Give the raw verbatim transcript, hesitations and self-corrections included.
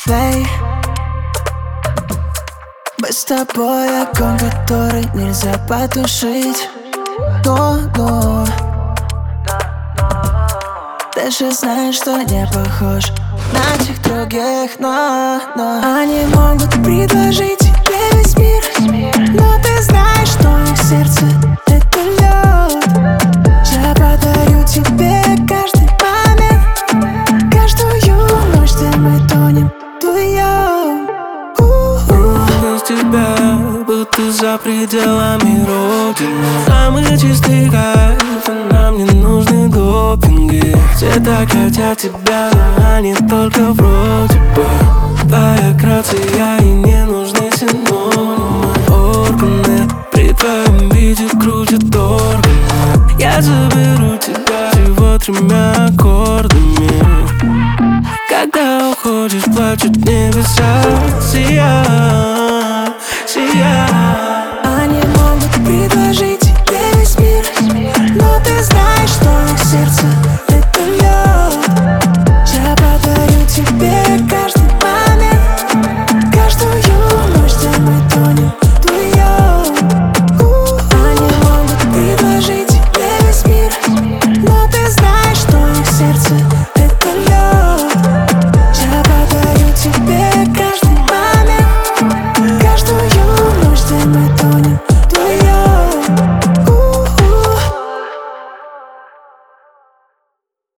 твоей. Мы с тобой огонь, который нельзя потушить. Но, но ты же знаешь, что не похож на тех других, но, но они могут предложить тебе весь мир, но ты знаешь, что их сердце — это лед. Я подарю тебе каждый момент, каждую ночь, где мы тонем вдвоем. Без тебя, будто за пределами родины. Самый чистый кайф, а нам не нужны допинги. Все так хотят тебя, но они только вроде бы. Твоя грация, и не нужны синонимы. Органы при твоем виде крутят органы. Я заберу тебя всего тремя аккордами. Когда уходишь, плачут небеса, сияют.